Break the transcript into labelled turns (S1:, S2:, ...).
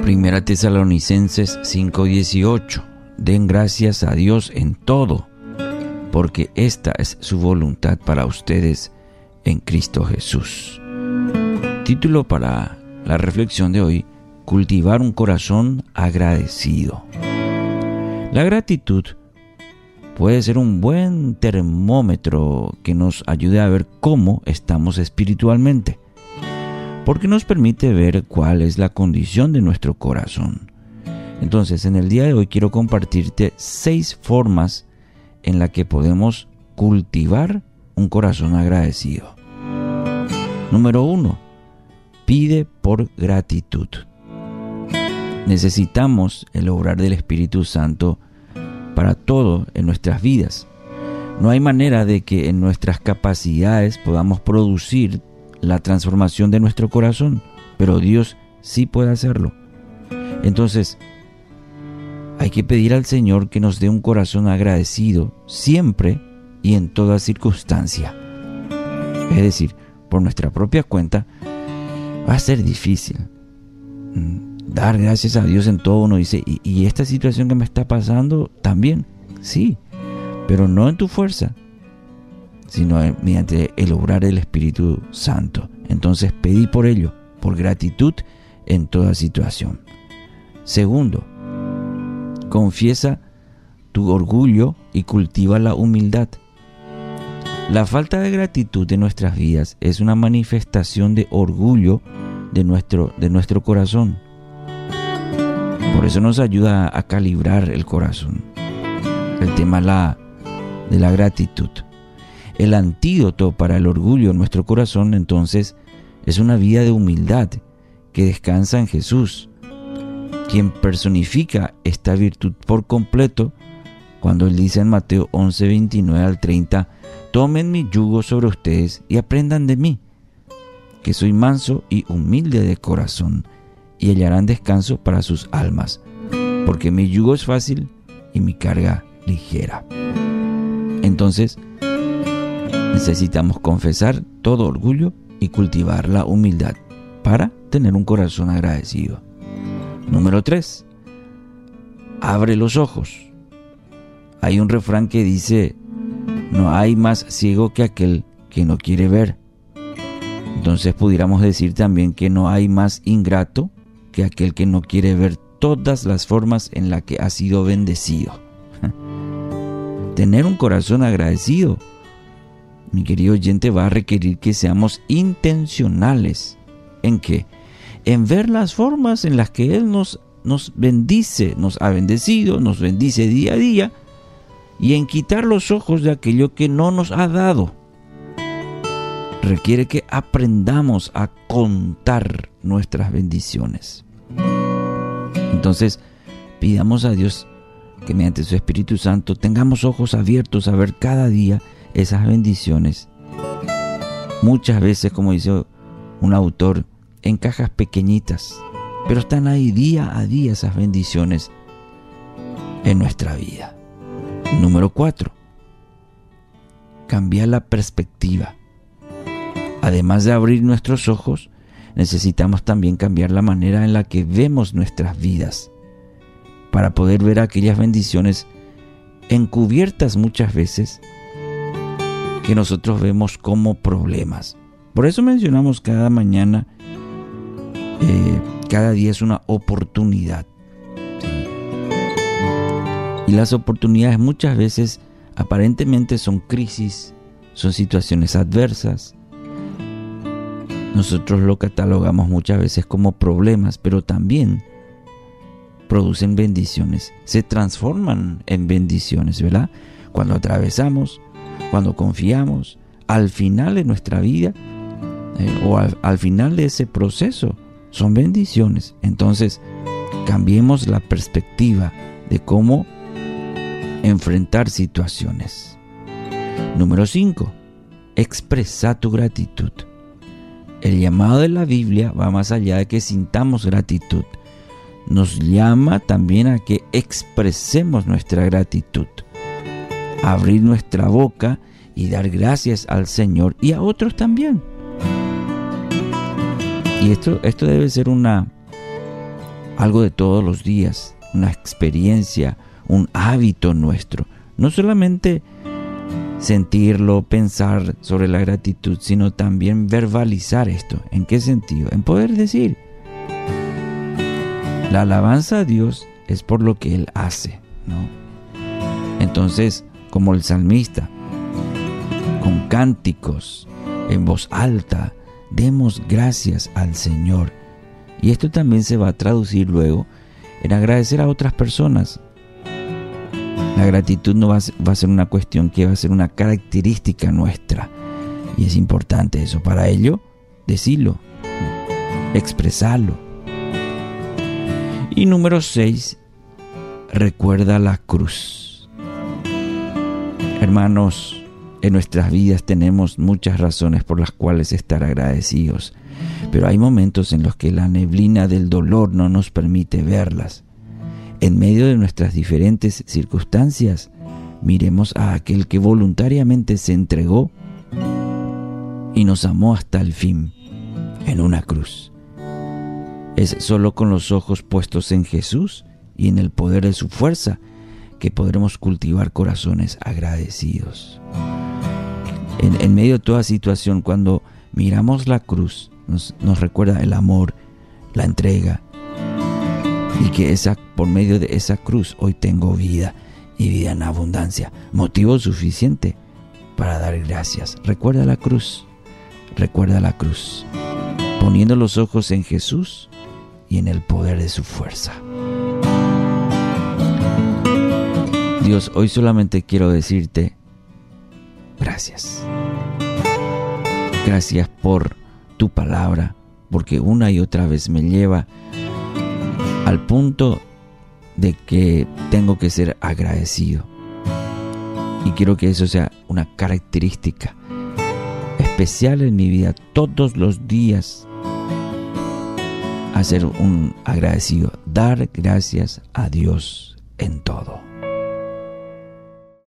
S1: Primera Tesalonicenses 5:18. Den gracias a Dios en todo, porque esta es su voluntad para ustedes en Cristo Jesús. Título para la reflexión de hoy: cultivar un corazón agradecido. La gratitud puede ser un buen termómetro que nos ayude a ver cómo estamos espiritualmente, porque nos permite ver cuál es la condición de nuestro corazón. Entonces, en el día de hoy quiero compartirte 6 formas en las que podemos cultivar un corazón agradecido. Número 1. Pide por gratitud. Necesitamos el obrar del Espíritu Santo para todo en nuestras vidas. No hay manera de que en nuestras capacidades podamos producir la transformación de nuestro corazón, pero Dios sí puede hacerlo. Entonces, hay que pedir al Señor que nos dé un corazón agradecido siempre y en toda circunstancia. Es decir, por nuestra propia cuenta, va a ser difícil dar gracias a Dios en todo. Uno dice, ¿y esta situación que me está pasando también? Sí, pero no en tu fuerza, sino mediante el obrar del Espíritu Santo. Entonces pedí por ello, por gratitud en toda situación. Segundo, confiesa tu orgullo y cultiva la humildad. La falta de gratitud en nuestras vidas es una manifestación de orgullo de nuestro corazón. Por eso nos ayuda a calibrar el corazón. El tema de la gratitud. El antídoto para el orgullo en nuestro corazón, entonces, es una vida de humildad que descansa en Jesús, quien personifica esta virtud por completo cuando Él dice en Mateo 11:29 al 30, tomen mi yugo sobre ustedes y aprendan de mí, que soy manso y humilde de corazón, y hallarán descanso para sus almas, porque mi yugo es fácil y mi carga ligera. Entonces, necesitamos confesar todo orgullo y cultivar la humildad para tener un corazón agradecido. Número 3. Abre los ojos. Hay un refrán que dice, no hay más ciego que aquel que no quiere ver. Entonces pudiéramos decir también que no hay más ingrato que aquel que no quiere ver todas las formas en las que ha sido bendecido. Tener un corazón agradecido, mi querido oyente, va a requerir que seamos intencionales. ¿En qué? En ver las formas en las que Él nos bendice, nos ha bendecido, nos bendice día a día, y en quitar los ojos de aquello que no nos ha dado. Requiere que aprendamos a contar nuestras bendiciones. Entonces, pidamos a Dios que mediante su Espíritu Santo tengamos ojos abiertos a ver cada día esas bendiciones. Muchas veces, como dice un autor, en cajas pequeñitas, pero están ahí día a día esas bendiciones en nuestra vida. Número 4. Cambiar la perspectiva. Además de abrir nuestros ojos, necesitamos también cambiar la manera en la que vemos nuestras vidas, para poder ver aquellas bendiciones encubiertas muchas veces que nosotros vemos como problemas. Por eso mencionamos cada mañana, cada día es una oportunidad. ¿Sí? Y las oportunidades muchas veces aparentemente son crisis, son situaciones adversas. Nosotros lo catalogamos muchas veces como problemas, pero también producen bendiciones, se transforman en bendiciones, ¿verdad? Cuando atravesamos, cuando confiamos, al final de nuestra vida o al final de ese proceso, son bendiciones. Entonces, cambiemos la perspectiva de cómo enfrentar situaciones. Número 5. Expresa tu gratitud. El llamado de la Biblia va más allá de que sintamos gratitud. Nos llama también a que expresemos nuestra gratitud. Abrir nuestra boca y dar gracias al Señor y a otros también. Y esto debe ser algo de todos los días, una experiencia, un hábito nuestro. No solamente sentirlo, pensar sobre la gratitud, sino también verbalizar esto. ¿En qué sentido? En poder decir, la alabanza a Dios es por lo que Él hace, ¿no? Entonces, como el salmista, con cánticos, en voz alta, demos gracias al Señor. Y esto también se va a traducir luego en agradecer a otras personas. La gratitud no va a ser una cuestión que va a ser una característica nuestra. Y es importante eso. Para ello, decirlo, expresarlo. Y número 6, recuerda la cruz. Hermanos, en nuestras vidas tenemos muchas razones por las cuales estar agradecidos, pero hay momentos en los que la neblina del dolor no nos permite verlas. En medio de nuestras diferentes circunstancias, miremos a aquel que voluntariamente se entregó y nos amó hasta el fin en una cruz. Es solo con los ojos puestos en Jesús y en el poder de su fuerza que podremos cultivar corazones agradecidos. En medio de toda situación, cuando miramos la cruz, nos recuerda el amor, la entrega, y que por medio de esa cruz hoy tengo vida y vida en abundancia. Motivo suficiente para dar gracias. Recuerda la cruz, poniendo los ojos en Jesús y en el poder de su fuerza. Dios, hoy solamente quiero decirte gracias. Gracias por tu palabra, porque una y otra vez me lleva al punto de que tengo que ser agradecido. Y quiero que eso sea una característica especial en mi vida todos los días. A ser un agradecido, dar gracias a Dios en todo.